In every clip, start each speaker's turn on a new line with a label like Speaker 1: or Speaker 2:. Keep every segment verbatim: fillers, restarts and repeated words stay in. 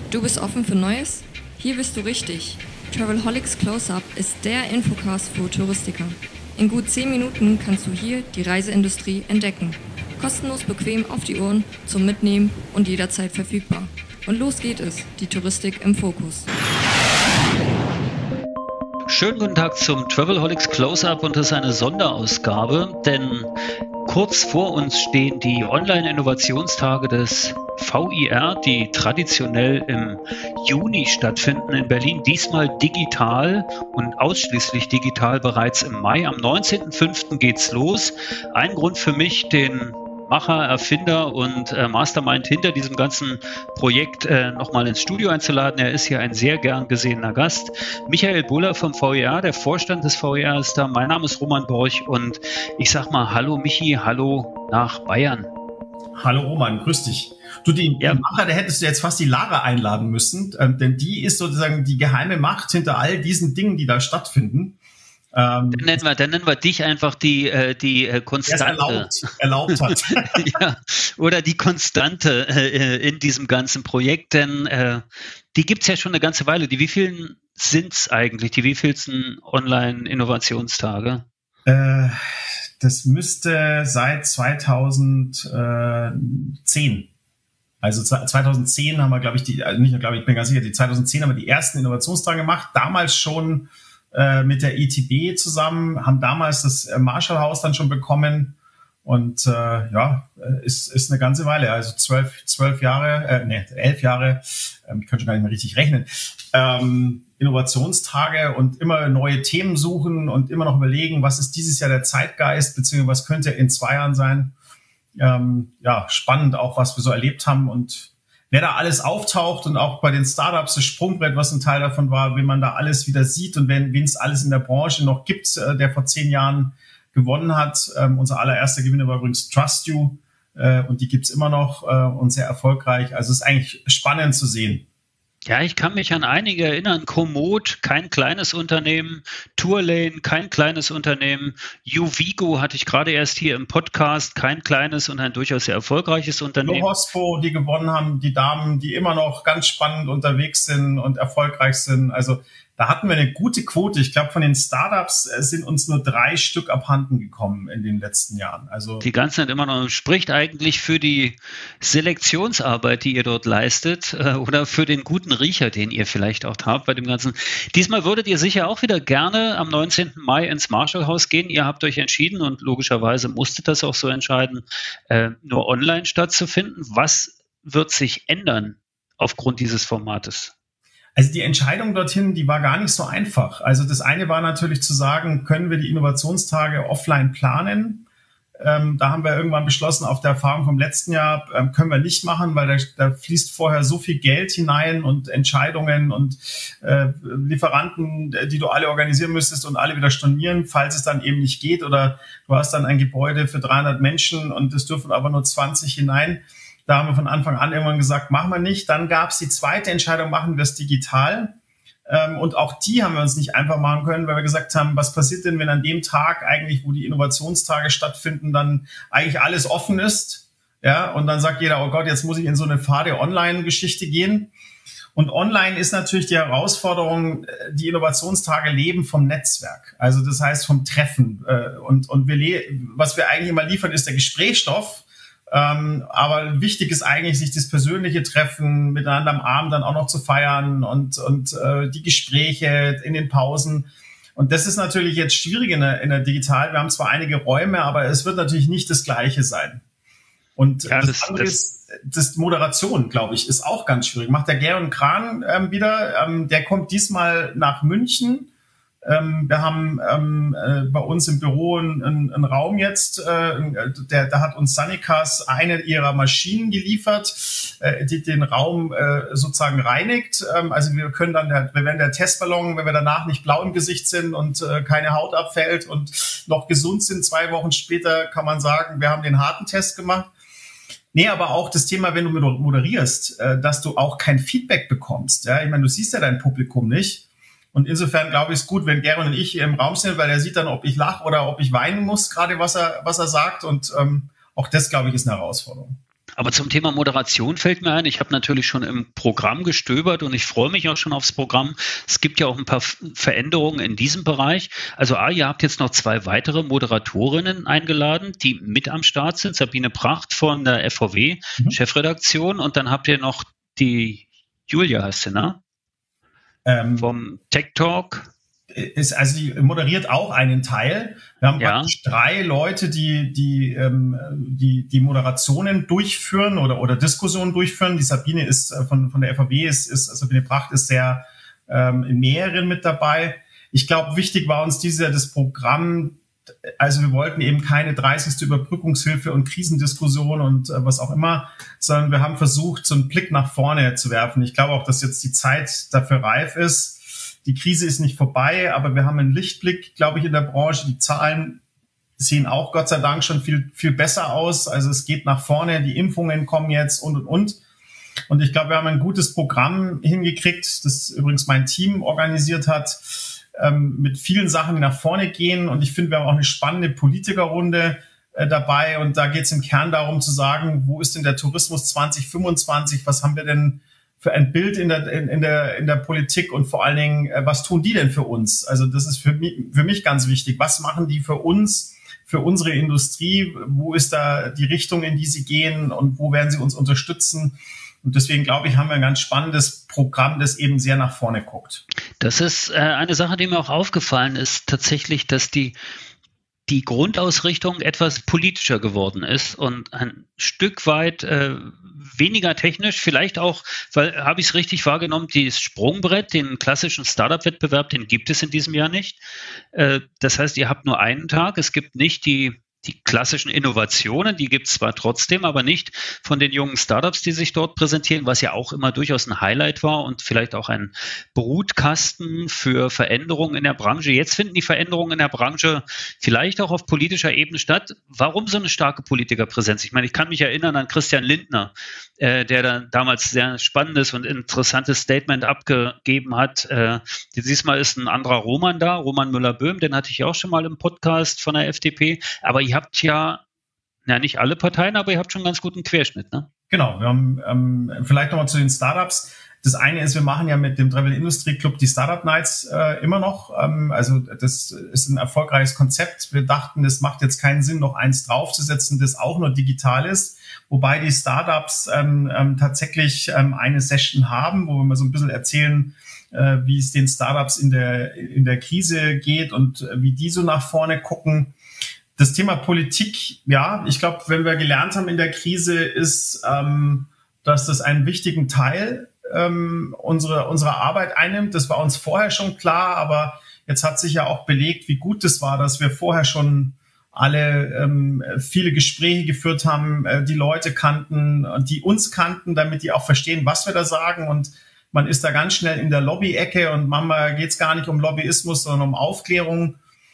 Speaker 1: Du bist offen für Neues? Hier bist du richtig. Travelholics Close-Up ist der Infocast für Touristiker. In gut zehn Minuten kannst du hier die Reiseindustrie entdecken. Kostenlos bequem auf die Ohren, zum Mitnehmen und jederzeit verfügbar. Und los geht es, die Touristik im Fokus.
Speaker 2: Schönen guten Tag zum Travelholics Close-Up und das ist eine Sonderausgabe, denn kurz vor uns stehen die Online-Innovationstage des V I R, die traditionell im Juni stattfinden in Berlin, diesmal digital und ausschließlich digital bereits im Mai. Am neunzehnten fünften geht's los. Ein Grund für mich, den Macher, Erfinder und äh, Mastermind hinter diesem ganzen Projekt äh, nochmal ins Studio einzuladen. Er ist hier ein sehr gern gesehener Gast. Michael Buller vom V I R, der Vorstand des V I R ist da. Mein Name ist Roman Borch und ich sag mal hallo Michi, hallo nach Bayern.
Speaker 3: Hallo Roman, grüß dich. Du, den ja. Macher, da hättest du jetzt fast die Lara einladen müssen, äh, denn die ist sozusagen die geheime Macht hinter all diesen Dingen, die da stattfinden.
Speaker 2: Ähm, dann, nennen wir, dann nennen wir dich einfach die, äh, die äh, Konstante.
Speaker 3: Erlaubt, erlaubt hat.
Speaker 2: Ja, oder die Konstante äh, in diesem ganzen Projekt, denn äh, die gibt's ja schon eine ganze Weile. Die wievielten sind's eigentlich? Die wievielsten Online-Innovationstage?
Speaker 3: Äh, das müsste seit zweitausendzehn. Also zweitausendzehn haben wir, glaube ich, die, also nicht, glaube ich, ich bin ganz sicher, die zweitausendzehn haben wir die ersten Innovationstage gemacht. Damals schon mit der I T B zusammen, haben damals das Marshall-Haus dann schon bekommen und äh, ja, ist ist eine ganze Weile, also zwölf zwölf Jahre, äh, nee, elf Jahre, ähm, ich kann schon gar nicht mehr richtig rechnen, ähm, Innovationstage und immer neue Themen suchen und immer noch überlegen, was ist dieses Jahr der Zeitgeist, beziehungsweise was könnte in zwei Jahren sein. Ähm, ja, spannend auch, was wir so erlebt haben und wer da alles auftaucht und auch bei den Startups das Sprungbrett, was ein Teil davon war, wenn man da alles wieder sieht und wenn es alles in der Branche noch gibt, äh, der vor zehn Jahren gewonnen hat. Ähm, unser allererster Gewinner war übrigens Trust You äh, und die gibt's immer noch äh, und sehr erfolgreich. Also es ist eigentlich spannend zu sehen.
Speaker 2: Ja, ich kann mich an einige erinnern. Komoot, kein kleines Unternehmen. Tourlane, kein kleines Unternehmen. Uvigo hatte ich gerade erst hier im Podcast, kein kleines und ein durchaus sehr erfolgreiches Unternehmen.
Speaker 3: Hospo, die gewonnen haben, die Damen, die immer noch ganz spannend unterwegs sind und erfolgreich sind. Also da hatten wir eine gute Quote. Ich glaube, von den Startups sind uns nur drei Stück abhanden gekommen in den letzten Jahren. Also
Speaker 2: die ganzen sind immer noch, spricht eigentlich für die Selektionsarbeit, die ihr dort leistet äh, oder für den guten Riecher, den ihr vielleicht auch habt bei dem Ganzen. Diesmal würdet ihr sicher auch wieder gerne am neunzehnten Mai ins Marshall-Haus gehen. Ihr habt euch entschieden und logischerweise musstet das auch so entscheiden, äh, nur online stattzufinden. Was wird sich ändern aufgrund dieses Formates?
Speaker 3: Also die Entscheidung dorthin, die war gar nicht so einfach. Also das eine war natürlich zu sagen, können wir die Innovationstage offline planen? Ähm, da haben wir irgendwann beschlossen, auf der Erfahrung vom letzten Jahr ähm, können wir nicht machen, weil da, da fließt vorher so viel Geld hinein und Entscheidungen und äh, Lieferanten, die du alle organisieren müsstest und alle wieder stornieren, falls es dann eben nicht geht. Oder du hast dann ein Gebäude für dreihundert Menschen und es dürfen aber nur zwanzig hinein. Da haben wir von Anfang an irgendwann gesagt, machen wir nicht. Dann gab es die zweite Entscheidung, machen wir es digital. Ähm, und auch die haben wir uns nicht einfach machen können, weil wir gesagt haben, was passiert denn, wenn an dem Tag eigentlich, wo die Innovationstage stattfinden, dann eigentlich alles offen ist? Ja, und dann sagt jeder, oh Gott, jetzt muss ich in so eine fade Online-Geschichte gehen. Und online ist natürlich die Herausforderung, die Innovationstage leben vom Netzwerk. Also das heißt vom Treffen. Und, und wir le- was wir eigentlich immer liefern, ist der Gesprächsstoff. Ähm, aber wichtig ist eigentlich, sich das persönliche Treffen miteinander am Abend dann auch noch zu feiern und, und äh, die Gespräche in den Pausen. Und das ist natürlich jetzt schwierig in der, in der Digital. Wir haben zwar einige Räume, aber es wird natürlich nicht das Gleiche sein. Und ja, das, das andere das ist, das Moderation, glaube ich, ist auch ganz schwierig. Macht der Gern Kran ähm, wieder. Ähm, der kommt diesmal nach München. Ähm, wir haben ähm, äh, bei uns im Büro einen, einen Raum jetzt, äh, der, da hat uns Sunnycars eine ihrer Maschinen geliefert, äh, die den Raum äh, sozusagen reinigt. Ähm, also wir können dann, der, wenn der Testballon, wenn wir danach nicht blau im Gesicht sind und äh, keine Haut abfällt und noch gesund sind, zwei Wochen später kann man sagen, wir haben den harten Test gemacht. Nee, aber auch das Thema, wenn du moderierst, äh, dass du auch kein Feedback bekommst. Ja, ich meine, du siehst ja dein Publikum nicht. Und insofern glaube ich es gut, wenn Gern und ich hier im Raum sind, weil er sieht dann, ob ich lache oder ob ich weinen muss, gerade was er was er sagt. Und ähm, auch das, glaube ich, ist eine Herausforderung.
Speaker 2: Aber zum Thema Moderation fällt mir ein, ich habe natürlich schon im Programm gestöbert und ich freue mich auch schon aufs Programm. Es gibt ja auch ein paar Veränderungen in diesem Bereich. Also A, ihr habt jetzt noch zwei weitere Moderatorinnen eingeladen, die mit am Start sind. Sabine Pracht von der F V W, mhm. Chefredaktion, und dann habt ihr noch die Julia, heißt sie, ne? Ähm, vom Tech Talk.
Speaker 3: Ist, also die moderiert auch einen Teil. Wir haben ja. praktisch drei Leute, die die, ähm, die die Moderationen durchführen oder oder Diskussionen durchführen. Die Sabine ist äh, von von der F A W, ist, ist Sabine Pracht ist sehr ähm, in mehreren mit dabei. Ich glaube, wichtig war uns dieser das Programm. Also wir wollten eben keine dreißigste Überbrückungshilfe und Krisendiskussion und äh, was auch immer, sondern wir haben versucht, so einen Blick nach vorne zu werfen. Ich glaube auch, dass jetzt die Zeit dafür reif ist. Die Krise ist nicht vorbei, aber wir haben einen Lichtblick, glaube ich, in der Branche. Die Zahlen sehen auch Gott sei Dank schon viel, viel besser aus. Also es geht nach vorne, die Impfungen kommen jetzt und, und, und. Und ich glaube, wir haben ein gutes Programm hingekriegt, das übrigens mein Team organisiert hat, ähm, mit vielen Sachen, die nach vorne gehen. Und ich finde, wir haben auch eine spannende Politikerrunde äh, dabei. Und da geht es im Kern darum zu sagen, wo ist denn der Tourismus zwanzig fünfundzwanzig? Was haben wir denn für ein Bild in der, in, in der, in der Politik und vor allen Dingen, was tun die denn für uns? Also das ist für mich, für mich ganz wichtig. Was machen die für uns, für unsere Industrie? Wo ist da die Richtung, in die sie gehen und wo werden sie uns unterstützen? Und deswegen, glaube ich, haben wir ein ganz spannendes Programm, das eben sehr nach vorne guckt.
Speaker 2: Das ist äh, eine Sache, die mir auch aufgefallen ist, tatsächlich, dass die die Grundausrichtung etwas politischer geworden ist und ein Stück weit äh, weniger technisch, vielleicht auch, weil, habe ich es richtig wahrgenommen, dieses Sprungbrett, den klassischen Startup-Wettbewerb, den gibt es in diesem Jahr nicht. Äh, das heißt, ihr habt nur einen Tag, es gibt nicht die Die klassischen Innovationen, die gibt es zwar trotzdem, aber nicht von den jungen Startups, die sich dort präsentieren, was ja auch immer durchaus ein Highlight war und vielleicht auch ein Brutkasten für Veränderungen in der Branche. Jetzt finden die Veränderungen in der Branche vielleicht auch auf politischer Ebene statt. Warum so eine starke Politikerpräsenz? Ich meine, ich kann mich erinnern an Christian Lindner, äh, der dann damals sehr spannendes und interessantes Statement abgegeben hat. Äh, diesmal ist ein anderer Roman da, Roman Müller-Böhm, den hatte ich auch schon mal im Podcast von der F D P, aber ihr habt ja, ja nicht alle Parteien, aber ihr habt schon einen ganz guten Querschnitt, ne?
Speaker 3: Genau, wir haben ähm, vielleicht nochmal zu den Startups. Das eine ist, wir machen ja mit dem Travel Industry Club die Startup Nights äh, immer noch. Ähm, also das ist ein erfolgreiches Konzept. Wir dachten, es macht jetzt keinen Sinn, noch eins draufzusetzen, das auch nur digital ist. Wobei die Startups ähm, ähm, tatsächlich ähm, eine Session haben, wo wir mal so ein bisschen erzählen, äh, wie es den Startups in der in der Krise geht und äh, wie die so nach vorne gucken. Das Thema Politik, ja, ich glaube, wenn wir gelernt haben in der Krise, ist, ähm, dass das einen wichtigen Teil ähm, unserer unserer Arbeit einnimmt. Das war uns vorher schon klar, aber jetzt hat sich ja auch belegt, wie gut es war, dass wir vorher schon alle ähm, viele Gespräche geführt haben, äh, die Leute kannten, die uns kannten, damit die auch verstehen, was wir da sagen. Und man ist da ganz schnell in der Lobby-Ecke und manchmal geht es gar nicht um Lobbyismus, sondern um Aufklärung.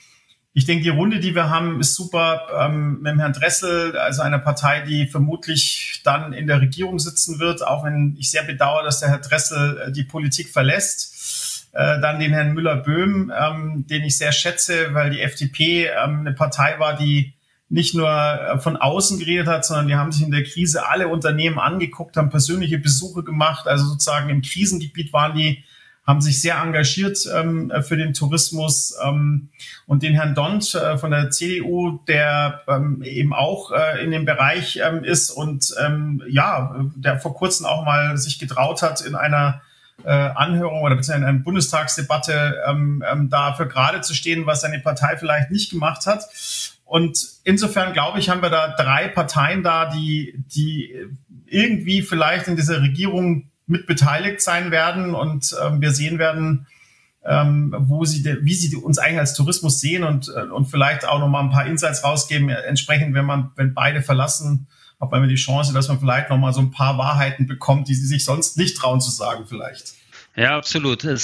Speaker 3: Ich denke, die Runde, die wir haben, ist super ähm, mit dem Herrn Dressel, also einer Partei, die vermutlich dann in der Regierung sitzen wird, auch wenn ich sehr bedauere, dass der Herr Dressel äh, die Politik verlässt. Äh, dann den Herrn Müller-Böhm, ähm, den ich sehr schätze, weil die F D P ähm, eine Partei war, die nicht nur äh, von außen geredet hat, sondern die haben sich in der Krise alle Unternehmen angeguckt, haben persönliche Besuche gemacht, also sozusagen im Krisengebiet waren die, haben sich sehr engagiert ähm, für den Tourismus, ähm, und den Herrn Dont äh, von der C D U, der ähm, eben auch äh, in dem Bereich ähm, ist und ähm, ja, der vor kurzem auch mal sich getraut hat, in einer äh, Anhörung oder beziehungsweise in einer Bundestagsdebatte ähm, ähm, dafür gerade zu stehen, was seine Partei vielleicht nicht gemacht hat. Und insofern, glaube ich, haben wir da drei Parteien da, die, die irgendwie vielleicht in dieser Regierung mit beteiligt sein werden und ähm, wir sehen werden, ähm, wo sie, de, wie sie uns eigentlich als Tourismus sehen und äh, und vielleicht auch noch mal ein paar Insights rausgeben. Entsprechend, wenn man, wenn beide verlassen, hat man die Chance, dass man vielleicht noch mal so ein paar Wahrheiten bekommt, die sie sich sonst nicht trauen zu sagen, vielleicht.
Speaker 2: Ja, absolut. Es,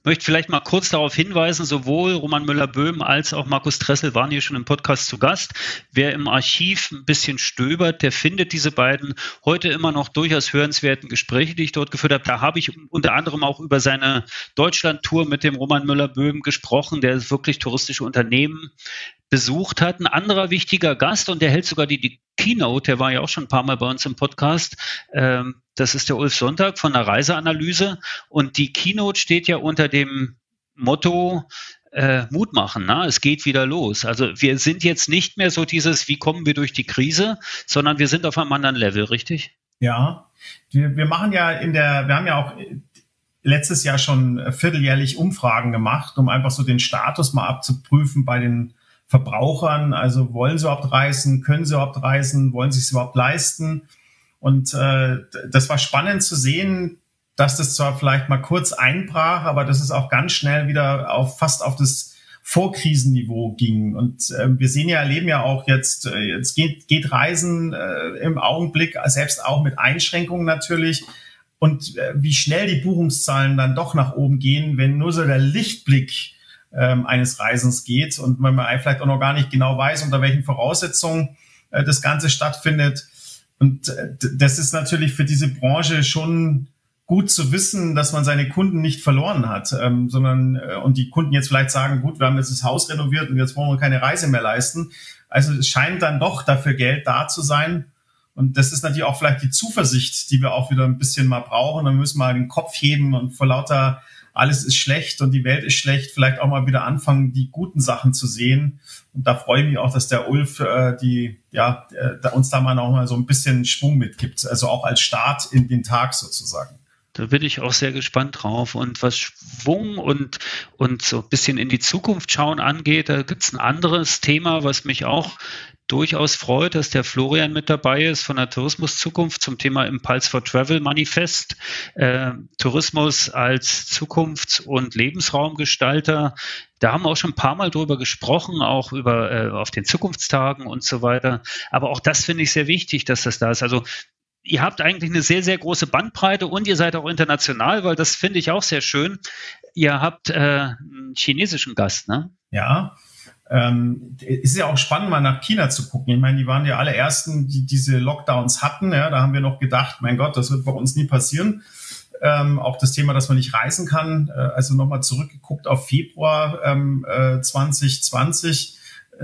Speaker 2: möchte vielleicht mal kurz darauf hinweisen, sowohl Roman Müller-Böhm als auch Markus Dressel waren hier schon im Podcast zu Gast. Wer im Archiv ein bisschen stöbert, der findet diese beiden heute immer noch durchaus hörenswerten Gespräche, die ich dort geführt habe. Da habe ich unter anderem auch über seine Deutschland-Tour mit dem Roman Müller-Böhm gesprochen, der wirklich touristische Unternehmen besucht hat. Ein anderer wichtiger Gast, und der hält sogar die, die Keynote, der war ja auch schon ein paar Mal bei uns im Podcast, ähm, das ist der Ulf Sonntag von der Reiseanalyse, und die Keynote steht ja unter dem Motto äh, Mut machen, ne? Es geht wieder los. Also wir sind jetzt nicht mehr so dieses, wie kommen wir durch die Krise, sondern wir sind auf einem anderen Level, richtig?
Speaker 3: Ja, wir, wir machen ja in der, wir haben ja auch letztes Jahr schon vierteljährlich Umfragen gemacht, um einfach so den Status mal abzuprüfen bei den Verbrauchern. Also wollen sie überhaupt reisen, können sie überhaupt reisen, wollen sie es überhaupt leisten? Und äh, das war spannend zu sehen, dass das zwar vielleicht mal kurz einbrach, aber dass es auch ganz schnell wieder auf fast auf das Vorkrisenniveau ging. Und äh, wir sehen ja, erleben ja auch jetzt, äh, jetzt geht, geht Reisen äh, im Augenblick, selbst auch mit Einschränkungen natürlich. Und äh, wie schnell die Buchungszahlen dann doch nach oben gehen, wenn nur so der Lichtblick ähm, eines Reisens geht und wenn man vielleicht auch noch gar nicht genau weiß, unter welchen Voraussetzungen äh, das Ganze stattfindet. Und äh, das ist natürlich für diese Branche schon gut zu wissen, dass man seine Kunden nicht verloren hat, ähm, sondern äh, und die Kunden jetzt vielleicht sagen, gut, wir haben jetzt das Haus renoviert und jetzt wollen wir keine Reise mehr leisten. Also es scheint dann doch dafür Geld da zu sein. Und das ist natürlich auch vielleicht die Zuversicht, die wir auch wieder ein bisschen mal brauchen. Dann müssen wir mal den Kopf heben und vor lauter alles ist schlecht und die Welt ist schlecht, vielleicht auch mal wieder anfangen, die guten Sachen zu sehen. Und da freue ich mich auch, dass der Ulf äh, die ja äh, uns da mal noch mal so ein bisschen Schwung mitgibt, also auch als Start in den Tag sozusagen.
Speaker 2: Da bin ich auch sehr gespannt drauf. Und was Schwung und, und so ein bisschen in die Zukunft schauen angeht, da gibt es ein anderes Thema, was mich auch durchaus freut, dass der Florian mit dabei ist von der Tourismuszukunft zum Thema Impulse for Travel Manifest. Äh, Tourismus als Zukunfts- und Lebensraumgestalter. Da haben wir auch schon ein paar Mal drüber gesprochen, auch über äh, auf den Zukunftstagen und so weiter. Aber auch das finde ich sehr wichtig, dass das da ist. Also ihr habt eigentlich eine sehr, sehr große Bandbreite und ihr seid auch international, weil das finde ich auch sehr schön. Ihr habt äh, einen chinesischen Gast, ne?
Speaker 3: Ja, ähm, ist ja auch spannend, mal nach China zu gucken. Ich meine, die waren die allerersten, die diese Lockdowns hatten. Ja, da haben wir noch gedacht, mein Gott, das wird bei uns nie passieren. Ähm, auch das Thema, dass man nicht reisen kann. Äh, also nochmal zurückgeguckt auf Februar ähm, äh, zwanzig zwanzig.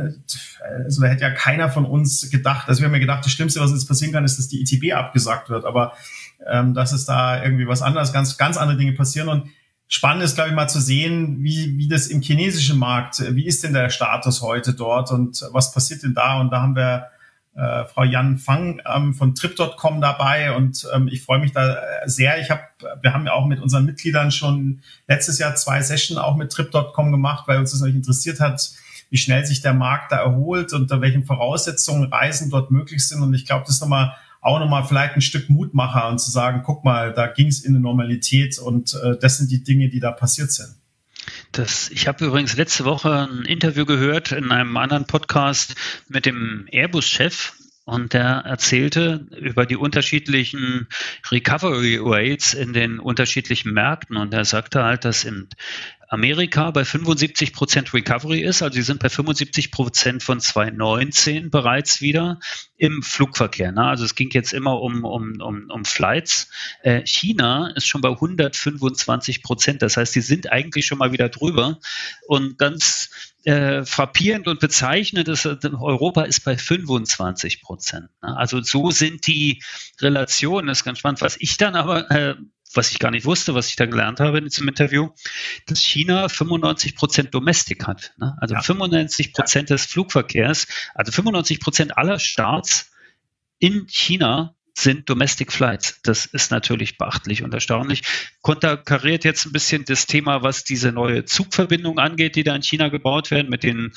Speaker 3: Also da hätte ja keiner von uns gedacht, also wir haben ja gedacht, das Schlimmste, was jetzt passieren kann, ist, dass die I T B abgesagt wird, aber ähm, dass es da irgendwie was anderes, ganz ganz andere Dinge passieren. Und spannend ist, glaube ich, mal zu sehen, wie wie das im chinesischen Markt, wie ist denn der Status heute dort und was passiert denn da? Und da haben wir äh, Frau Yan Fang ähm, von Trip Punkt com dabei und ähm, ich freue mich da sehr. Ich habe, wir haben ja auch mit unseren Mitgliedern schon letztes Jahr zwei Sessions auch mit Trip Punkt com gemacht, weil uns das natürlich interessiert hat, wie schnell sich der Markt da erholt, unter welchen Voraussetzungen Reisen dort möglich sind. Und ich glaube, das ist nochmal, auch nochmal vielleicht ein Stück Mutmacher und zu sagen, guck mal, da ging es in eine Normalität und äh, das sind die Dinge, die da passiert sind.
Speaker 2: Das, ich habe übrigens letzte Woche ein Interview gehört in einem anderen Podcast mit dem Airbus-Chef. Und der erzählte über die unterschiedlichen Recovery Rates in den unterschiedlichen Märkten. Und er sagte halt, dass in Amerika bei fünfundsiebzig Prozent Recovery ist. Also sie sind bei fünfundsiebzig Prozent von zwanzig neunzehn bereits wieder im Flugverkehr. Ne? Also es ging jetzt immer um, um, um, um Flights. Äh, China ist schon bei hundertfünfundzwanzig Prozent. Das heißt, die sind eigentlich schon mal wieder drüber. Und ganz Äh, frappierend und bezeichnend ist, Europa ist bei fünfundzwanzig Prozent. Also so sind die Relationen, das ist ganz spannend. Was ich dann aber, äh, was ich gar nicht wusste, was ich da gelernt habe in diesem Interview, dass China fünfundneunzig Prozent Domestik hat. Ne? Also ja. fünfundneunzig Prozent ja. des Flugverkehrs, also fünfundneunzig Prozent aller Starts in China sind Domestic Flights. Das ist natürlich beachtlich und erstaunlich. Konterkariert jetzt ein bisschen das Thema, was diese neue Zugverbindung angeht, die da in China gebaut werden mit den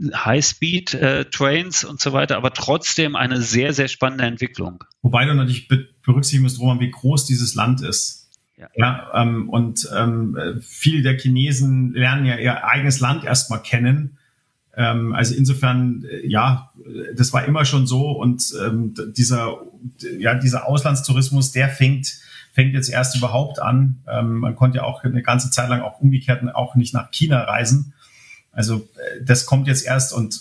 Speaker 2: High-Speed-Trains und so weiter, aber trotzdem eine sehr, sehr spannende Entwicklung.
Speaker 3: Wobei du natürlich berücksichtigen musst, Roman, wie groß dieses Land ist. Ja, ja ähm, und ähm, viele der Chinesen lernen ja ihr eigenes Land erstmal kennen. Ähm, also insofern, ja, das war immer schon so und ähm, dieser, ja, dieser Auslandstourismus, der fängt, fängt jetzt erst überhaupt an. Ähm, man konnte ja auch eine ganze Zeit lang auch umgekehrt auch nicht nach China reisen. Also das kommt jetzt erst und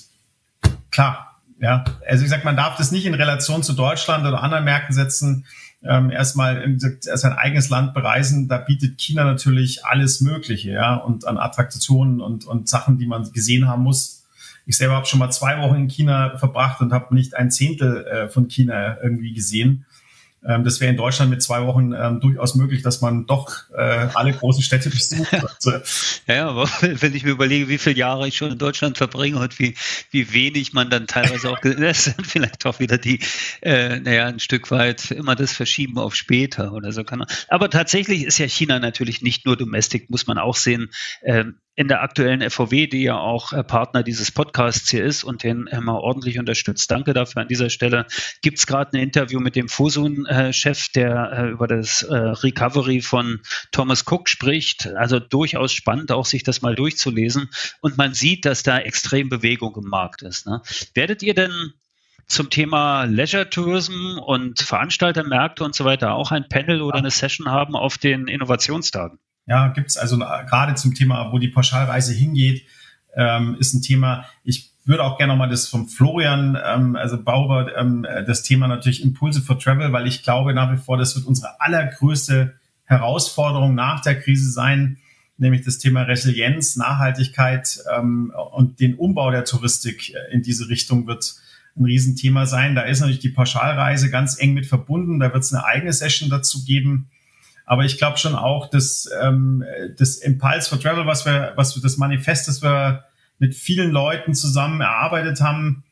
Speaker 3: klar, ja, also ich sag, man darf das nicht in Relation zu Deutschland oder anderen Märkten setzen. Ähm, erstmal sein eigenes Land bereisen, da bietet China natürlich alles Mögliche, ja, und an Attraktionen und, und Sachen, die man gesehen haben muss. Ich selber habe schon mal zwei Wochen in China verbracht und habe nicht ein Zehntel äh, von China irgendwie gesehen. Ähm, das wäre in Deutschland mit zwei Wochen ähm, durchaus möglich, dass man doch äh, alle großen Städte besucht.
Speaker 2: Ja, ja, aber wenn ich mir überlege, wie viele Jahre ich schon in Deutschland verbringe und wie, wie wenig man dann teilweise auch, das sind vielleicht auch wieder die, äh, naja, ein Stück weit immer das Verschieben auf später oder so. Kann man. Aber tatsächlich ist ja China natürlich nicht nur Domestic, muss man auch sehen. Ähm, in der aktuellen F V W, die ja auch äh, Partner dieses Podcasts hier ist und den immer äh, ordentlich unterstützt. Danke dafür an dieser Stelle. Gibt es gerade ein Interview mit dem Fosun-Chef, äh, der äh, über das äh, Recovery von Thomas Cook spricht. Also durchaus spannend, auch sich das mal durchzulesen. Und man sieht, dass da extrem Bewegung im Markt ist. Ne? Werdet ihr denn zum Thema Leisure Tourism und Veranstaltermärkte und so weiter auch ein Panel oder eine Session haben auf den Innovationstagen?
Speaker 3: Ja, gibt's also gerade zum Thema, wo die Pauschalreise hingeht, ähm, ist ein Thema. Ich würde auch gerne nochmal das vom Florian, ähm, also Bauber, ähm, das Thema natürlich Impulse for Travel, weil ich glaube nach wie vor, das wird unsere allergrößte Herausforderung nach der Krise sein, nämlich das Thema Resilienz, Nachhaltigkeit ähm, und den Umbau der Touristik in diese Richtung wird ein Riesenthema sein. Da ist natürlich die Pauschalreise ganz eng mit verbunden. Da wird es eine eigene Session dazu geben. Aber ich glaube schon auch, dass ähm, das Impulse for Travel, was wir, was wir das Manifest, das wir mit vielen Leuten zusammen erarbeitet haben,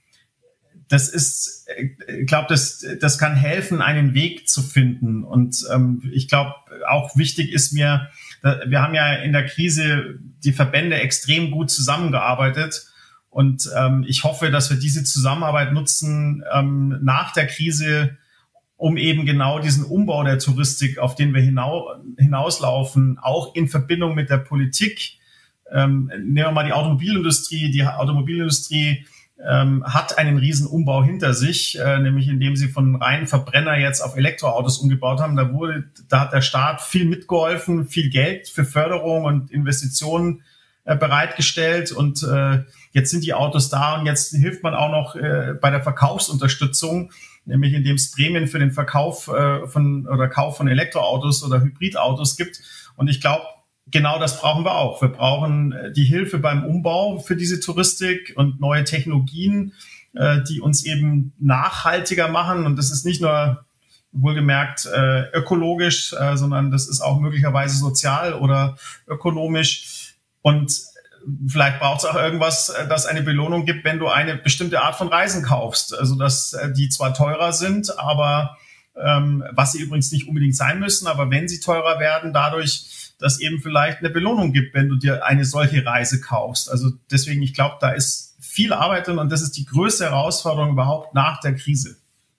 Speaker 3: das ist, ich glaube, das, das kann helfen, einen Weg zu finden. Und ähm, ich glaube, auch wichtig ist mir, wir haben ja in der Krise die Verbände extrem gut zusammengearbeitet. Und ähm, ich hoffe, dass wir diese Zusammenarbeit nutzen ähm, nach der Krise, um eben genau diesen Umbau der Touristik, auf den wir hinau- hinauslaufen, auch in Verbindung mit der Politik. Ähm, nehmen wir mal die Automobilindustrie. Die Automobilindustrie ähm, hat einen riesen Umbau hinter sich, äh, nämlich indem sie von reinen Verbrenner jetzt auf Elektroautos umgebaut haben. Da wurde, da hat der Staat viel mitgeholfen, viel Geld für Förderung und Investitionen äh, bereitgestellt und äh, jetzt sind die Autos da und jetzt hilft man auch noch äh, bei der Verkaufsunterstützung, nämlich indem es Prämien für den Verkauf äh, von oder Kauf von Elektroautos oder Hybridautos gibt. Und ich glaube, genau das brauchen wir auch. Wir brauchen die Hilfe beim Umbau für diese Touristik und neue Technologien, äh, die uns eben nachhaltiger machen. Und das ist nicht nur wohlgemerkt äh, ökologisch, äh, sondern das ist auch möglicherweise sozial oder ökonomisch. Und vielleicht braucht es auch irgendwas, das eine Belohnung gibt, wenn du eine bestimmte Art von Reisen kaufst. Also dass die zwar teurer sind, aber ähm, was sie übrigens nicht unbedingt sein müssen, aber wenn sie teurer werden, dadurch, dass eben vielleicht eine Belohnung gibt, wenn du dir eine solche Reise kaufst. Also deswegen, ich glaube, da ist viel Arbeit drin und das ist die größte Herausforderung überhaupt nach der Krise.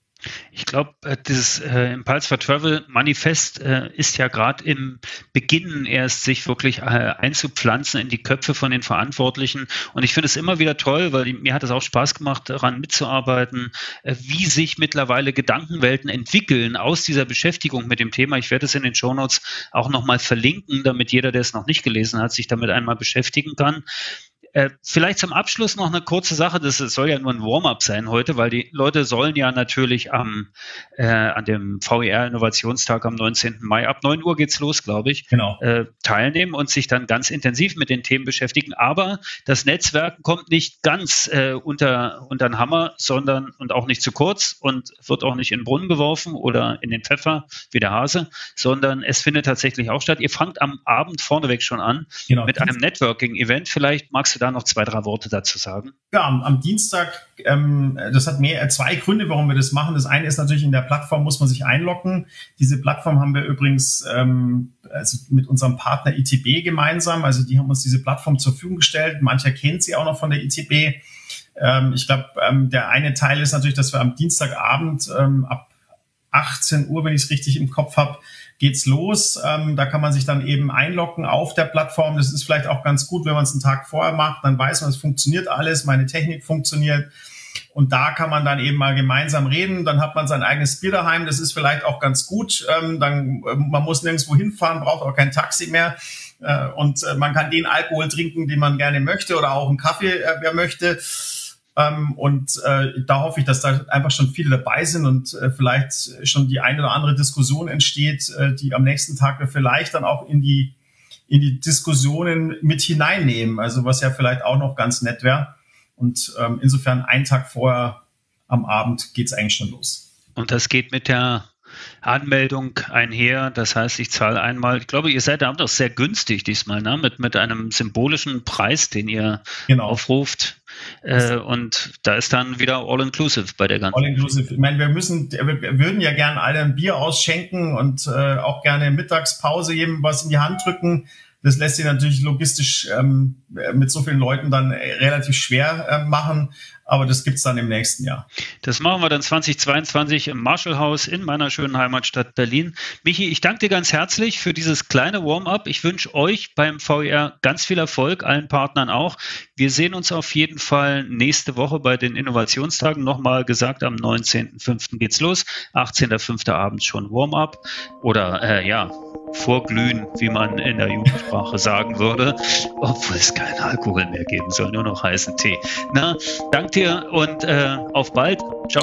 Speaker 2: Ich glaube, dieses äh, Impulse for Travel Manifest äh, ist ja gerade im Beginn erst, sich wirklich äh, einzupflanzen in die Köpfe von den Verantwortlichen. Und ich finde es immer wieder toll, weil mir hat es auch Spaß gemacht, daran mitzuarbeiten, äh, wie sich mittlerweile Gedankenwelten entwickeln aus dieser Beschäftigung mit dem Thema. Ich werde es in den Shownotes auch nochmal verlinken, damit jeder, der es noch nicht gelesen hat, sich damit einmal beschäftigen kann. Äh, vielleicht zum Abschluss noch eine kurze Sache, das soll ja nur ein Warm-up sein heute, weil die Leute sollen ja natürlich am äh, an dem V E R-Innovationstag am neunzehnten Mai, ab neun Uhr geht's los, glaube ich,
Speaker 3: genau.
Speaker 2: äh, teilnehmen und sich dann ganz intensiv mit den Themen beschäftigen. Aber das Netzwerken kommt nicht ganz äh, unter, unter den Hammer, sondern und auch nicht zu kurz und wird auch nicht in den Brunnen geworfen oder in den Pfeffer wie der Hase, sondern es findet tatsächlich auch statt. Ihr fangt am Abend vorneweg schon an genau. mit einem Networking-Event. Vielleicht magst du da noch zwei, drei Worte dazu sagen?
Speaker 3: Ja, am, am Dienstag, ähm, das hat mehr, zwei Gründe, warum wir das machen. Das eine ist natürlich, in der Plattform muss man sich einloggen. Diese Plattform haben wir übrigens ähm, also mit unserem Partner I T B gemeinsam. Also die haben uns diese Plattform zur Verfügung gestellt. Mancher kennt sie auch noch von der I T B. Ähm, ich glaube, ähm, der eine Teil ist natürlich, dass wir am Dienstagabend ähm, ab achtzehn Uhr, wenn ich es richtig im Kopf habe, geht's los. Ähm, da kann man sich dann eben einloggen auf der Plattform. Das ist vielleicht auch ganz gut, wenn man es einen Tag vorher macht. Dann weiß man, es funktioniert alles, meine Technik funktioniert. Und da kann man dann eben mal gemeinsam reden. Dann hat man sein eigenes Bier daheim. Das ist vielleicht auch ganz gut. Ähm, dann, man muss nirgendwo hinfahren, braucht auch kein Taxi mehr. Äh, und äh, man kann den Alkohol trinken, den man gerne möchte, oder auch einen Kaffee, äh, wer möchte. Ähm, und äh, da hoffe ich, dass da einfach schon viele dabei sind und äh, vielleicht schon die eine oder andere Diskussion entsteht, äh, die am nächsten Tag wir vielleicht dann auch in die in die Diskussionen mit hineinnehmen. Also was ja vielleicht auch noch ganz nett wäre. Und ähm, insofern einen Tag vorher am Abend geht's eigentlich schon los.
Speaker 2: Und das geht mit der Anmeldung einher. Das heißt, ich zahle einmal, ich glaube, ihr seid da auch sehr günstig diesmal, ne? mit, mit einem symbolischen Preis, den ihr genau. aufruft. Äh, und da ist dann wieder All-Inclusive bei der ganzen.
Speaker 3: All-Inclusive. Ich meine, wir müssen, wir würden ja gerne alle ein Bier ausschenken und äh, auch gerne Mittagspause jedem was in die Hand drücken. Das lässt sich natürlich logistisch ähm, mit so vielen Leuten dann relativ schwer äh, machen, aber das gibt's dann im nächsten Jahr.
Speaker 2: Das machen wir dann zweitausendzweiundzwanzig im Marshall-Haus in meiner schönen Heimatstadt Berlin. Michi, ich danke dir ganz herzlich für dieses kleine Warm-up. Ich wünsche euch beim V I R ganz viel Erfolg, allen Partnern auch. Wir sehen uns auf jeden Fall nächste Woche bei den Innovationstagen. Nochmal gesagt, am neunzehnten fünften geht's los, achtzehnten fünften abends schon Warm-up oder äh, ja, vorglühen, wie man in der Jugendsprache sagen würde, obwohl es keinen Alkohol mehr geben soll, nur noch heißen Tee. Na, dank dir und äh, auf bald. Ciao.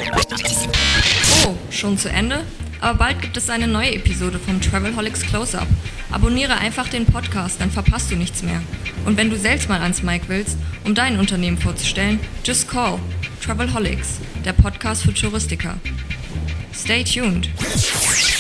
Speaker 1: Oh, schon zu Ende? Aber bald gibt es eine neue Episode vom Travelholics Close-Up. Abonniere einfach den Podcast, dann verpasst du nichts mehr. Und wenn du selbst mal ans Mic willst, um dein Unternehmen vorzustellen, just call Travelholics, der Podcast für Touristiker. Stay tuned.